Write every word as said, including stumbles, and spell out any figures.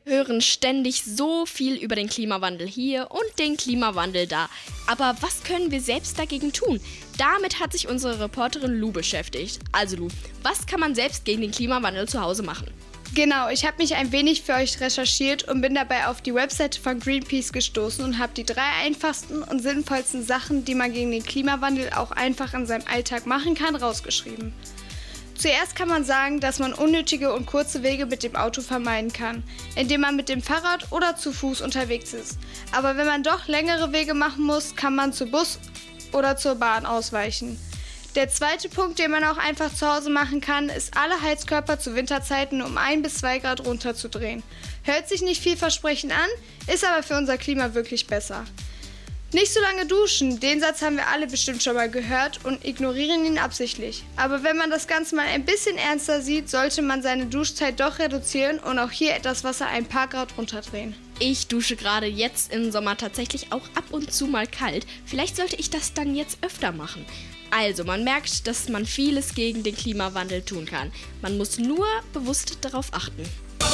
hören ständig so viel über den Klimawandel hier und den Klimawandel da. Aber was können wir selbst dagegen tun? Damit hat sich unsere Reporterin Lou beschäftigt. Also Lou, was kann man selbst gegen den Klimawandel zu Hause machen? Genau, ich habe mich ein wenig für euch recherchiert und bin dabei auf die Webseite von Greenpeace gestoßen und habe die drei einfachsten und sinnvollsten Sachen, die man gegen den Klimawandel auch einfach in seinem Alltag machen kann, rausgeschrieben. Zuerst kann man sagen, dass man unnötige und kurze Wege mit dem Auto vermeiden kann, indem man mit dem Fahrrad oder zu Fuß unterwegs ist. Aber wenn man doch längere Wege machen muss, kann man zu Bus oder zur Bahn ausweichen. Der zweite Punkt, den man auch einfach zu Hause machen kann, ist, alle Heizkörper zu Winterzeiten um ein bis zwei Grad runterzudrehen. Hört sich nicht vielversprechend an, ist aber für unser Klima wirklich besser. Nicht so lange duschen, den Satz haben wir alle bestimmt schon mal gehört und ignorieren ihn absichtlich. Aber wenn man das Ganze mal ein bisschen ernster sieht, sollte man seine Duschzeit doch reduzieren und auch hier etwas Wasser ein paar Grad runterdrehen. Ich dusche gerade jetzt im Sommer tatsächlich auch ab und zu mal kalt. Vielleicht sollte ich das dann jetzt öfter machen. Also, man merkt, dass man vieles gegen den Klimawandel tun kann. Man muss nur bewusst darauf achten.